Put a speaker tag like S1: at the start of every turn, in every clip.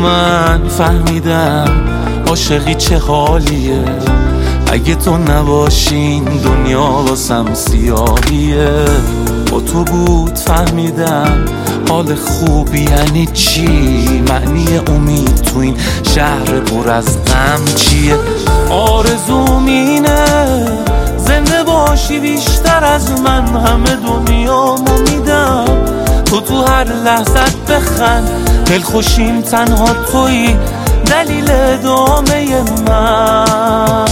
S1: من فهمیدم عاشقی چه حالیه، اگه تو نباشین دنیا واسم سیاهیه. با تو بود فهمیدم حال خوبی یعنی چی، معنی امید تو این شهر پر از غم چیه. آرزوم اینه زنده باشی بیشتر از من، همه دنیامو میدم تو هر لحظت بخند. دلخوشیم تنها تویی دلیل ادامه من.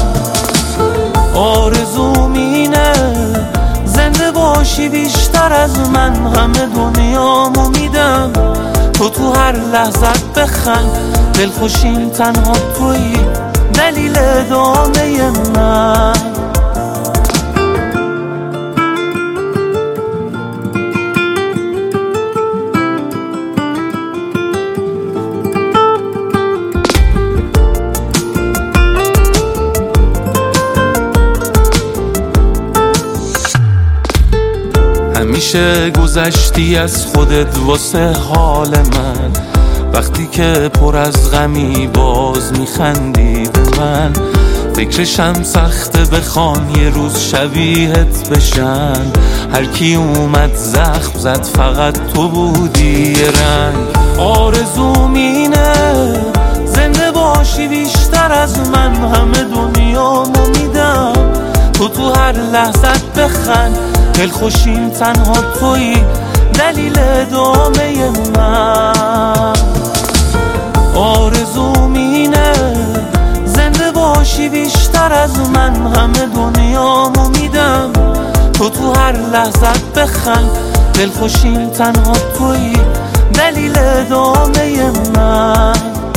S1: آرزوم اینه زنده باشی بیشتر از من، همه دنیامو میدم تو هر لحظت بخند. دلخوشیم تنها تویی دلیل ادامه من. همیشه گذشتی از خودت واسه حال من، وقتی که پر از غمی باز میخندی به من. فکرشم سخته بخوان یه روز شبیهت بشن، هر کی اومد زخم زد فقط تو بودی یه رنگ. آرزوم اینه زنده باشی بیشتر از من، همه دنیامو میدم تو هر لحظت بخند. دلخوشیم تنها تویی دلیل ادامه من. آرزوم اینه زنده باشی بیشتر از من، همه دنیامو میدم تو هر لحظت بخند. دلخوشیم تنها تویی دلیل ادامه من.